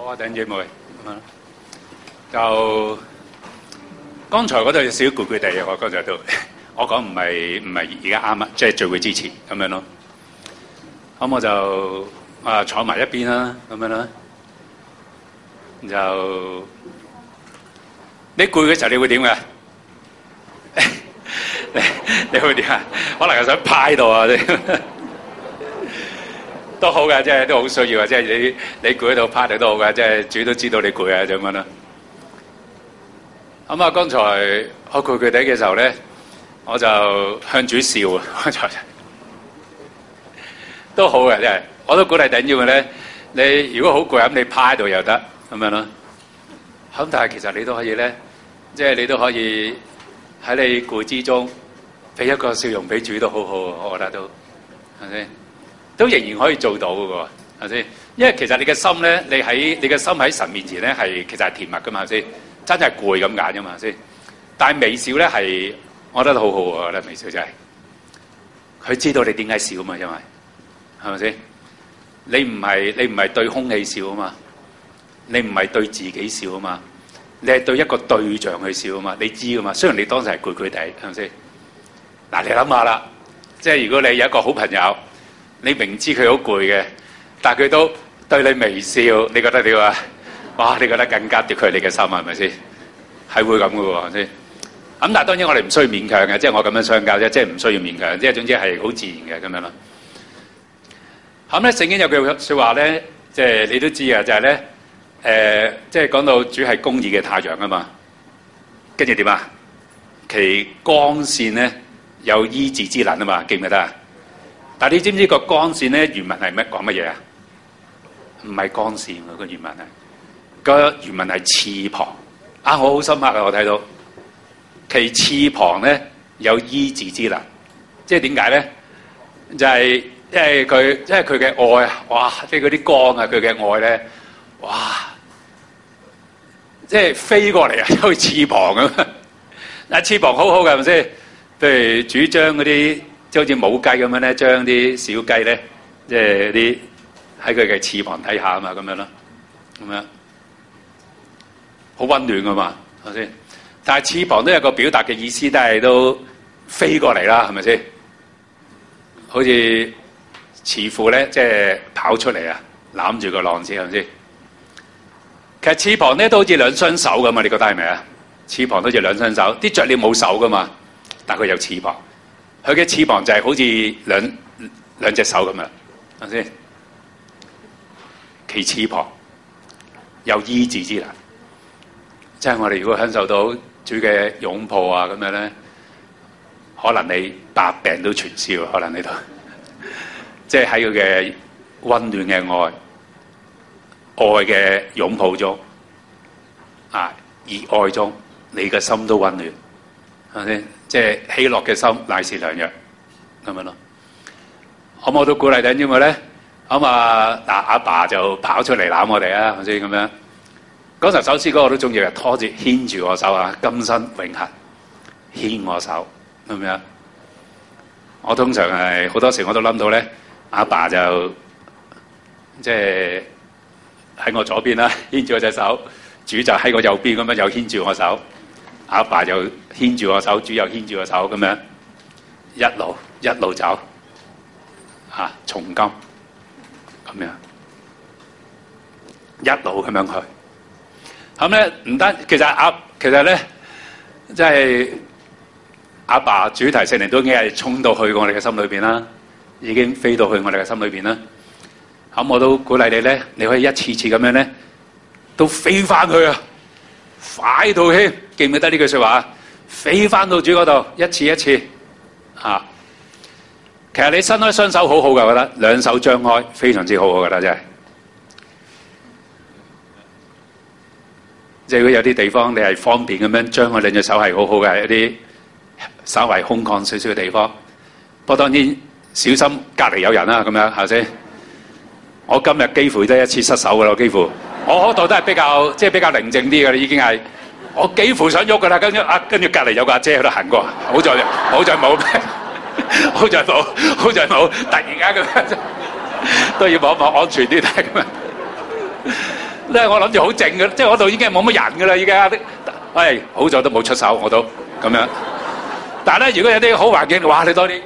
好啊，弟兄姊妹，就剛才嗰度有少少攰攰地嘅，我剛才都我講唔係而家啱啊，即係聚會之前咁樣咯。咁我就坐埋一邊啦，咁樣啦。就你攰嘅時候，你會點嘅？你會點啊？可能係想派到啊！都好嘅，即係都好需要啊！即係你攰喺度趴地都好嘅，即係主都知道你攰啊，咁樣啦。咁啊，剛才我攰攰地嘅時候咧，我就向主笑啊！剛才都好嘅，即係我都鼓勵弟兄們咧，你如果好攰咁，你趴喺度又得咁樣咯。咁但係其實你都可以咧，即係你都可以喺你攰之中俾一個笑容俾主都好好，我覺得都係咪先？都仍然可以做到嘅喎，係咪先？因為其實你嘅心咧，你嘅心喺神面前咧，其實係甜蜜嘅嘛，係咪先？真係攰咁解啫嘛，係咪先？但係微笑咧係，我覺得好好喎，我覺得微笑真係。佢知道你點解笑啊嘛，因為係咪先？你唔係對空氣笑啊嘛，你唔係對自己笑啊嘛，你係對一個對象去笑啊嘛，你知噶嘛？雖然你當時係攰攰地，係咪先？嗱，你諗下啦，即係如果你有一個好朋友。你明知佢好攰嘅，但係佢都對你微笑，你覺得點啊？哇！你覺得更加奪佢你嘅心，係咪先？係會咁嘅喎，係咪先？咁但係當然我哋唔需要勉強嘅，即係我咁樣相交啫，即係唔需要勉強，即係總之係好自然嘅咁樣咯。咁咧聖經有句説話咧，即係你都知啊，就係咧即係講到主係公義嘅太陽啊嘛，跟住點啊？其光線咧有醫治之能啊嘛，記唔記得啊？但係你知唔知個光線咧原文係咩講乜嘢啊？唔係光線喎，個原文係個原文係翅膀啊！我好深刻啊！我睇到其翅膀咧有醫治之能，即係點解咧？就係因為佢嘅愛啊！哇！即係嗰啲光啊，佢嘅愛咧，哇！即係飛過嚟啊，好似翅膀咁啊！翅膀好好嘅係咪先？譬如主張嗰啲。即好似母雞咁樣咧，將啲小雞咧，即係啲喺佢嘅翅膀睇下啊嘛，咁樣咯，咁樣好溫暖噶嘛，係咪先？但係翅膀都有個表達嘅意思，但係都飛過嚟啦，係咪先？好似似乎咧，即係跑出嚟啊，攬住個浪子，係咪先？其實翅膀咧都好似兩雙手咁嘛，你覺得係咪啊？翅膀都好似兩雙手，啲雀鳥冇手噶嘛，但係佢有翅膀。佢嘅翅膀就係好似兩隻手咁樣，係咪先？其翅膀有醫治之能，即係我哋如果享受到主嘅擁抱啊咁樣咧，可能你百病都全消，可能你都即係喺佢嘅溫暖嘅愛嘅擁抱中啊，熱愛中，你嘅心都溫暖，係咪先？即係喜樂嘅心乃是良藥，咁樣咯。咁我都鼓勵緊，因為咧，咁阿爸就跑出嚟攬我哋啊，係咪先咁樣？嗰首詩歌我都中意嘅，拖住牽住我手啊，今生永恆牽我手咁樣。我通常係好多時我都諗到咧，阿爸就即係喺我左邊啦，牽住我隻手；主就喺我右邊咁樣又牽住我手。阿爸又牽住我手，主又牽住我手，咁樣一路走，從今咁樣一路咁樣去。咁咧唔單，其實咧，即係阿爸主題聖靈都已經係衝到去我哋嘅心裏邊啦，已經飛到去我哋嘅心裏邊啦。咁我都鼓勵你咧，你可以一次次咁樣咧，都飛翻去啊！快到添，記唔記得呢句說話？飛翻到主嗰度，一次一次啊！其實你伸開雙手好好噶，我覺得兩手張開非常之好，我覺得真係。即係如果有啲地方你係方便咁樣張開兩隻手係好好嘅，一啲稍為空曠少少嘅地方。不過當然小心隔離有人啦，咁樣係咪先？我今日幾乎都一次失手噶啦，幾乎。我嗰度都係比較寧靜啲嘅啦，已經係我幾乎想喐噶啦，跟住隔離有個阿姐喺度行過，好在冇，好在冇，突然間咁樣都要望一望安全啲睇咁樣。 我諗住好靜嘅，即係嗰度已經係冇乜人㗎啦，依家喂，好在都冇出手，我都咁樣。但係咧，如果有啲好環境，哇！你多啲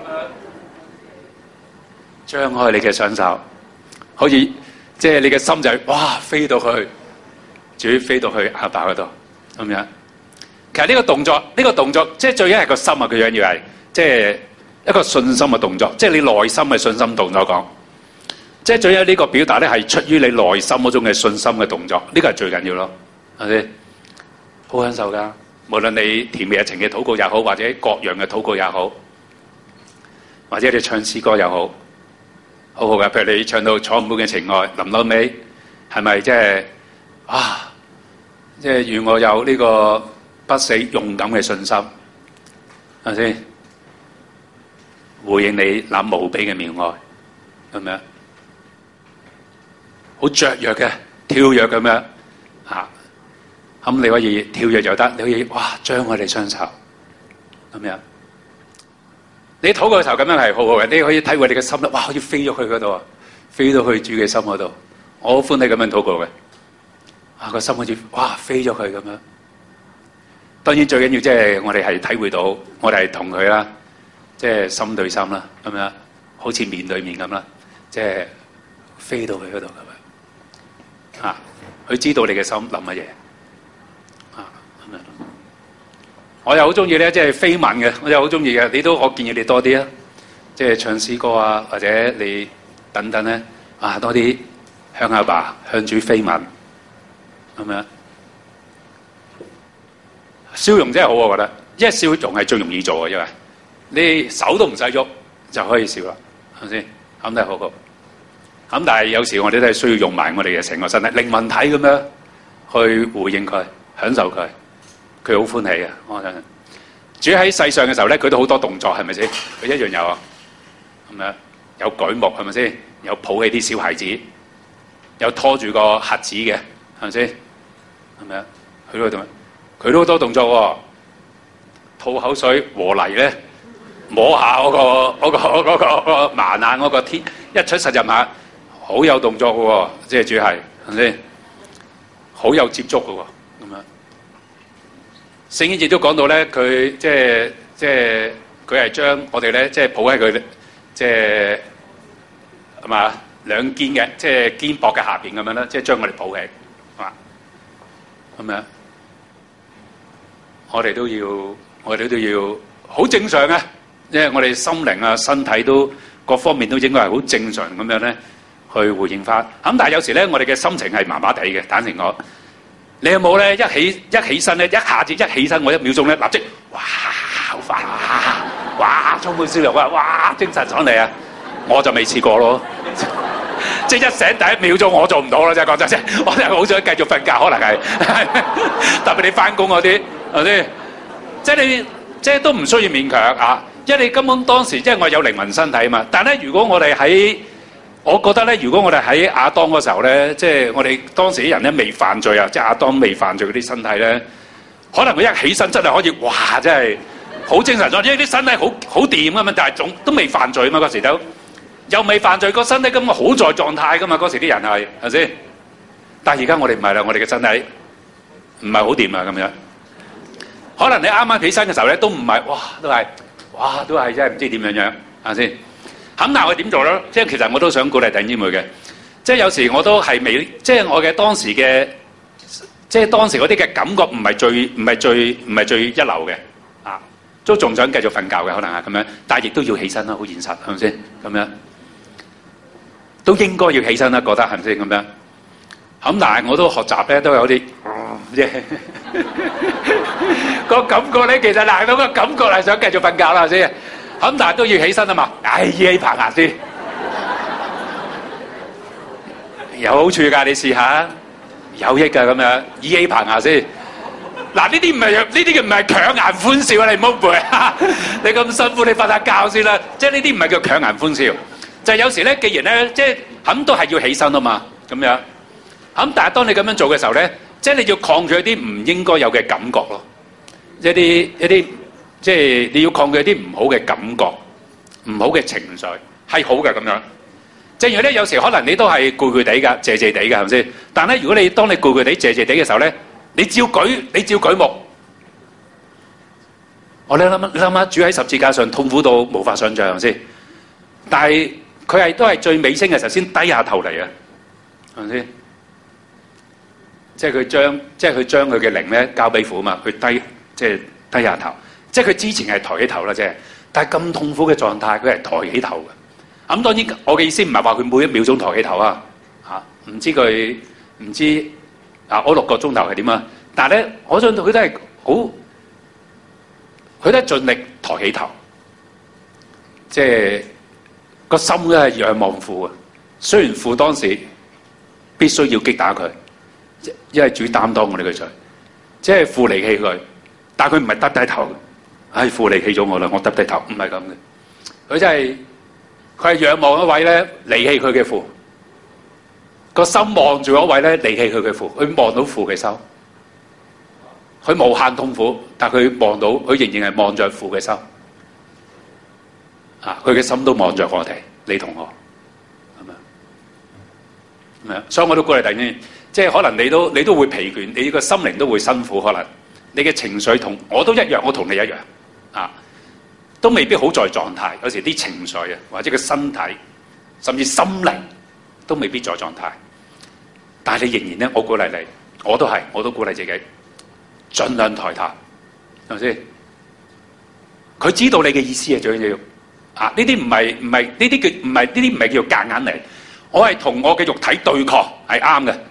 張開你嘅雙手，可以即係你嘅心就係哇飛到去，主飛到去阿爸嗰度咁樣。其實呢個動作即係最緊係個心啊！佢樣要係即係一個信心嘅動作，即係你內心嘅信心動作講。即係最緊呢個表達咧，係出於你內心嗰種嘅信心嘅動作，呢個係最緊要咯，係咪？好享受噶，無論你甜蜜情嘅禱告也好，或者各樣嘅禱告也好，或者你唱詩歌也好，好好嘅。譬如你唱到楚唔滿嘅情愛，臨到尾係咪即係啊？即係願我有呢個不死勇敢嘅信心，係咪先？回應你那無比嘅妙愛，係咪啊？好雀躍嘅跳躍咁樣嚇，咁你可以跳躍就得，你可以哇張我哋雙手咁樣。你禱告嘅時候咁樣係好好嘅，你可以體會你嘅心咧，哇可以飛咗去嗰度啊，飛到去主嘅心嗰度。我好歡喜咁樣禱告嘅，啊個心好似哇飛咗去咁樣。當然最緊要即係我哋係體會到，我哋係同佢啦，即係心對心啦，咁樣好似面對面咁啦，即係飛到去嗰度咁樣。啊！佢知道你嘅心諗乜嘢啊？咁樣，我又好中意咧，即係飛吻嘅，我又好中意嘅。我建議你多啲啊，即係唱詩歌啊，或者你等等咧啊，多啲向阿爸向主飛吻咁樣。笑容真係好，我覺得，因為笑容係最容易做嘅，因為你手都唔使喐就可以笑啦，係咪先？咁都係好好。咁但係有時我哋都係需要用埋我哋嘅成個身體靈魂體咁樣去回應佢，享受佢，佢好歡喜嘅。我相信主喺世上嘅時候咧，佢都好多動作，係咪先？佢一樣有啊，咁樣有舉目，係咪先？有抱起啲小孩子，有拖住個瞎子嘅，係咪先？係咪啊？佢都好多動作喎，吐口水和泥咧，摸下嗰個麻眼嗰個天，一出實入下。好有動作嘅喎，即係主係咪先？好有接觸嘅喎，咁樣。聖經亦都講到咧，佢即係佢係將我哋咧，即係抱喺佢即係係嘛兩肩嘅，即係肩膊嘅下邊咁樣啦，即係將我哋抱起，係嘛咁樣。我哋都要好正常嘅，因為我哋心靈啊、身體都各方面都應該係好正常咁樣咧。去回應翻，咁但係有時咧，我哋嘅心情係麻麻地嘅。坦誠講，你有冇咧一起身咧，一下子一起身，我一秒鐘咧立即哇好快，哇充滿笑容啊，哇精神爽利啊！我就未試過咯，即係一醒第一秒鐘我做唔到啦，真係講真啫，我真係好想繼續瞓覺，可能係特別你翻工嗰啲係咪先？即係你即係都唔需要勉強啊，因為你根本當時即係我有靈魂身體啊嘛。但係咧，如果我哋我覺得咧，如果我哋喺亞當嗰時候咧，即係我哋當時啲人咧未犯罪啊，即係亞當未犯罪嗰啲身體咧，可能佢一起身真係可以，哇！真係好精神咗，因為啲身體好掂噶嘛，但係都未犯罪啊嘛，嗰時都又未犯罪，個身體咁好在狀態噶嘛，嗰時啲人係咪先？但係而家我哋唔係啦，我哋嘅身體唔係好掂啊，咁樣。可能你啱啱起身嘅時候咧，都唔係，都係真係唔知點樣樣，係咪先？咁但係我點做咧？即係其實我都想鼓勵弟兄姊妹嘅，即係有時我都係未，即係我嘅當時嘅，即係當時嗰啲嘅感覺唔係最一流嘅，啊，都仲想繼續瞓覺嘅可能係咁樣，但係亦都要起身啦，好現實係咪先？咁樣都應該要起身啦，覺得係咪先咁樣？咁但係我都學習咧，都有啲，個感覺咧，其實嗱，到個感覺係想繼續瞓覺啦，係咪先？咁但係都要起身啊嘛，依起棚牙先，有好處㗎，你試下，有益㗎咁樣，依起棚牙先。嗱，呢啲唔係強顏歡笑啊！你唔好背啊！你咁辛苦，你瞓下覺先啦。即係呢啲唔係叫強顏歡笑，就係有時咧，既然咧，即係咁都係要起身啊嘛，咁樣。咁但係當你咁樣做嘅時候咧，即係你要抗拒一啲唔應該有嘅感覺咯，一啲。即係你要抗拒啲唔好嘅感覺、唔好嘅情緒，係好嘅咁樣。 正如咧，有時可能你都係攰攰地㗎，謝謝地㗎，係咪先？但係咧，如果你當你攰攰地、謝謝地嘅時候咧，你照舉目，你諗下，主喺十字架上痛苦到無法想像，係咪先？但係佢都係最尾聲嘅時候先低下頭嚟啊，係咪先？即係佢將佢嘅靈咧交俾父啊嘛，佢低下頭，即係佢之前係抬起頭啦啫。但係咁痛苦嘅狀態，佢係抬起頭嘅。咁當然，我嘅意思唔係話佢每一秒鐘抬起頭啊，唔知我6個鐘頭係點啊？但係咧，我想佢都係佢都係盡力抬起頭，即係個心都係仰望父啊。雖然父當時必須要擊打佢，因為主擔當我哋嘅罪，即係父離棄佢，但係佢唔係耷低頭。父離棄咗我啦，我耷低頭，唔係咁嘅。佢係仰望一位咧離棄佢嘅父，個心望住一位咧離棄佢嘅父，佢望到父嘅心，佢無限痛苦，但佢望到，佢仍然係望着父嘅心。佢嘅心都望着我哋，你同我，係咪？所以我都鼓勵弟兄，即係可能你都會疲倦，你個心靈都會辛苦，可能你嘅情緒同我都一樣，我同你一樣。都未必好在狀態，有時啲情緒啊，或者個身體，甚至心靈都未必在狀態。但係你仍然咧，我鼓勵你，我都鼓勵自己，盡量抬頭，係咪先？佢知道你嘅意思啊，最緊要呢啲唔係叫夾硬嚟，我係同我嘅肉體對抗，係啱嘅。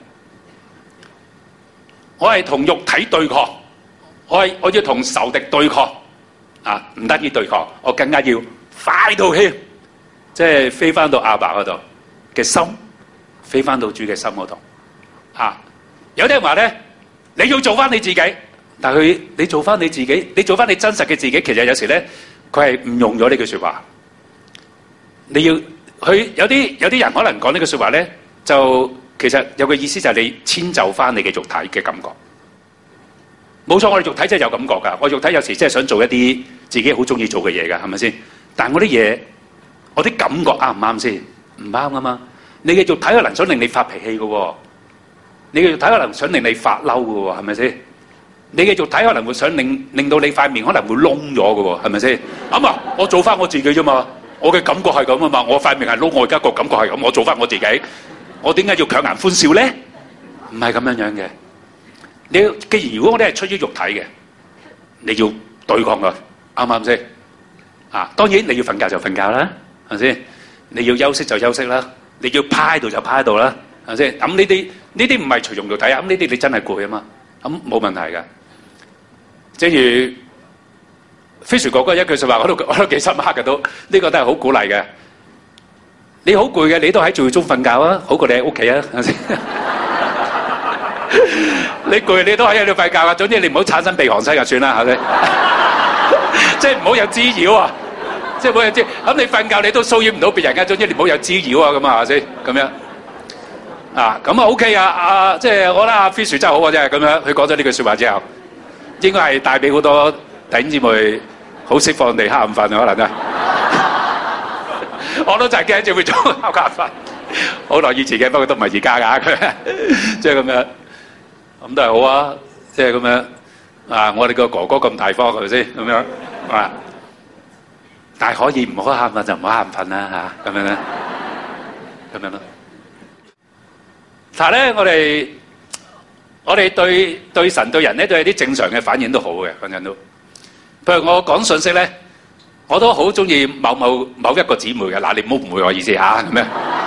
我係同肉體對抗，我要同仇敵對抗。唔單止對抗，我更加要快到添，即係飛翻到阿爸嗰度嘅心，飛翻到主嘅心嗰度。有啲人話咧，你要做翻你自己，但係你做翻你自己，你做翻你真實嘅自己，其實有時咧，佢係誤用咗呢句說話。你要佢有啲人可能講呢句說話咧，就其實有個意思就係你遷就翻你嘅肉體嘅感覺。冇錯，我哋肉體真係有感覺㗎。我肉體有時真係想做一啲自己好中意做嘅嘢㗎，係咪先？但係我啲嘢，我啲感覺啱唔啱先？唔啱㗎嘛。你嘅肉體可能想令你發脾氣㗎喎，你嘅肉體可能想令你發嬲㗎喎，係咪先？你嘅肉體可能會想令到你塊面可能會燶咗㗎喎，係咪先？我做翻我自己啫嘛。我嘅感覺係咁啊嘛。我塊面係燶，我而家個感覺係咁，我做翻我自己。我點解要強顏歡笑咧？唔係咁樣嘅。既然如果我哋係出於肉體嘅，你要對抗佢，啱唔啱先？當然你要瞓覺就瞓覺啦，係咪先？你要休息就休息啦，你要趴喺度就趴喺度啦，係咪先？咁呢啲唔係隨從肉體啊，咁呢啲你真係攰啊嘛，咁冇問題㗎。正如 Fisher 哥哥一句說話，我都幾深刻嘅都，呢個都係好鼓勵嘅。你好攰嘅，你都喺聚會中瞓覺啊，好過你喺屋企啊，係咪先？你攰你都喺度瞓覺啊，總之你唔好產生鼻鼾聲就算啦，係咪？即係唔好有滋擾啊！即係唔好有滋擾。咁你瞓覺你都騷擾唔到別人㗎，總之你唔好有滋擾啊，咁啊，係咪先？咁樣咁啊 OK 啊！即係我覺得阿 Fish 真係好啊，真係咁樣。佢講咗呢句説話之後，應該係帶俾好多弟兄姊妹好釋放地瞌眼瞓可能啊！我都就係驚住會做瞌眼瞓，好耐以前嘅，不過都唔係而家㗎佢，即係咁樣。咁都係好啊，即係咁樣我哋個哥哥咁大方係咪先？咁樣但係可以唔好瞌眼瞓就唔好瞌眼瞓啦嚇，咁樣咧，咁樣咯。但係咧，我哋對神對人咧都有啲正常嘅反應都好嘅，講緊都。譬如我講信息咧，我都好中意某一個姊妹嘅，嗱你唔好誤會我意思嚇，咁樣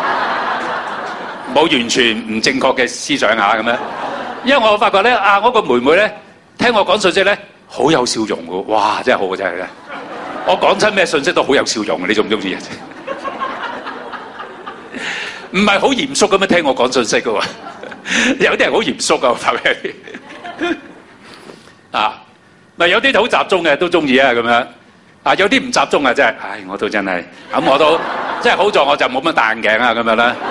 冇完全唔正確嘅思想嚇，咁樣。因為我發覺咧，我個妹妹咧，聽我講信息咧，好有笑容嘅，哇，真係好嘅真係咧。我講親咩信息都好有笑容嘅，你中唔中意啊？唔係好嚴肅咁樣聽我講信息嘅喎，有啲人好嚴肅嘅，我發覺嗱有啲好集中嘅都中意啊咁樣，有啲唔集中啊真係，我都真係，咁我都即係好在我就冇乜戴眼鏡啊咁樣啦。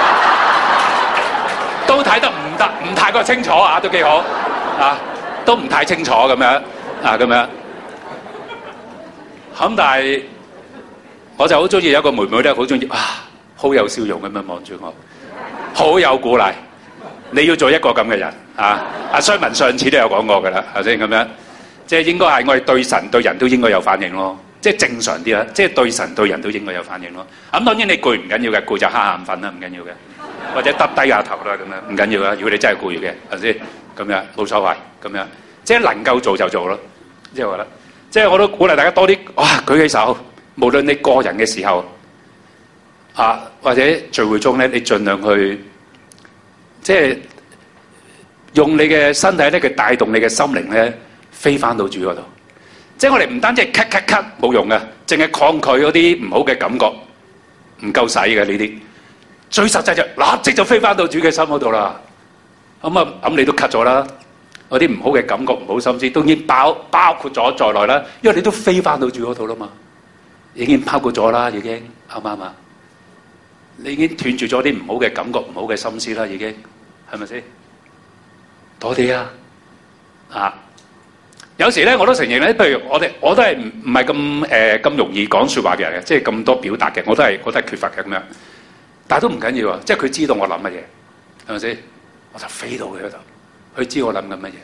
都睇得唔太過清楚都幾好都唔太清楚咁樣咁樣。咁但係我就好中意有個妹妹咧，好中意好有笑容咁樣望住我，好有鼓勵。你要做一個咁嘅人啊！阿衰文上次都有講過㗎啦，係先咁樣？即係應該係我哋對神對人都應該有反應咯，即係正常啲啦。即係對神對人都應該有反應咯。咁當然你攰唔緊要嘅，攰就瞌眼瞓啦，唔緊要嘅，或者耷低下頭啦咁樣，唔緊要啦。如果你真係攰嘅，係先咁樣冇所謂咁樣，即係能夠做就做咯。即係話啦，即係我都鼓勵大家多啲哇舉起手，無論你個人嘅時候啊，或者聚會中咧，你盡量去。即係用你嘅身體咧，佢帶動你嘅心靈咧，飛翻到主嗰度。即係我哋唔單止係咳咳咳冇用嘅，淨係抗拒嗰啲唔好嘅感覺，唔夠使嘅呢啲。最實際就立即就飛翻到主嘅心嗰度啦。咁你都咳咗啦，嗰啲唔好嘅感覺、唔好心思，都已經包括咗在內啦。因為你都飛翻到主嗰度啦嘛，已經包括咗啦，已經啱唔啱啊？你已經斷絕咗啲唔好嘅感覺、唔好嘅心思啦，已經係咪先？多啲啊！有時咧我都承認咧，譬如我都係唔係咁容易講説話嘅人嘅，即係咁多表達嘅，我都係缺乏嘅咁樣。但係都唔緊要啊，即係佢知道我諗乜嘢，係咪先？我就飛到佢嗰度，佢知我諗緊乜嘢。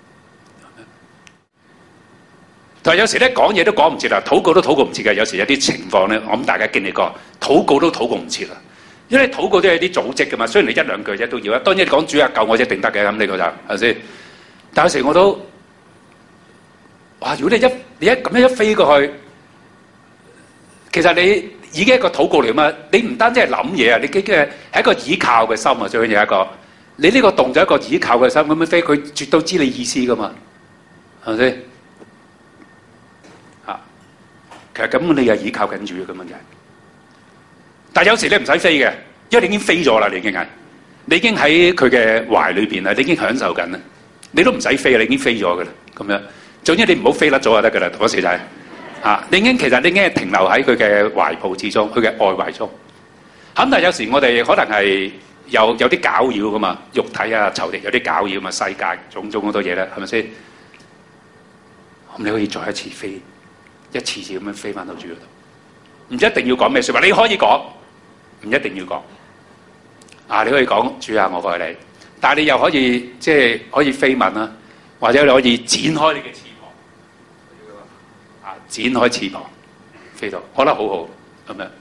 但係有時咧講嘢都講唔切啦，禱告都禱告唔切嘅。有時有啲情況咧，我諗大家經歷過，禱告都禱告唔切啦。因為禱告都有啲組織㗎嘛，雖然你一兩句啫都要啊。當然你講主啊救我一定得嘅，咁呢個就係咪先？但有時我都哇！如果你一咁樣一飛過去，其實你已經係一個禱告嚟嘛。你唔單止係諗嘢啊，你已經係一個倚靠嘅心啊。最緊要一個，你呢個動作一個倚靠嘅心咁樣飛，佢絕對知你意思㗎嘛，係咪先？其實咁你又倚靠緊主嘅問題，但係有時你唔使飛嘅，因為你已經飛咗啦，你已經喺佢嘅懷裏邊啦，你已經享受緊啦，你都唔使飛，你已經飛咗嘅啦，咁樣。總之你唔好飛甩咗就得嘅啦，嗰時就係你已經其實你已經係停留喺佢嘅懷抱之中，佢嘅愛懷中。咁但係有時我哋可能係有啲攪擾噶嘛，肉體啊、仇敵有啲攪擾嘛，世界種種好多嘢咧，係咪先？咁你可以再一次飛。一次次咁樣飛翻到主嗰度，唔一定要講咩説話，你可以講，唔一定要講。你可以講主啊，我愛你，但係你又可以即係可以飛吻啦，或者你可以展開你嘅翅膀，展開翅膀飛到，覺得好好咁樣。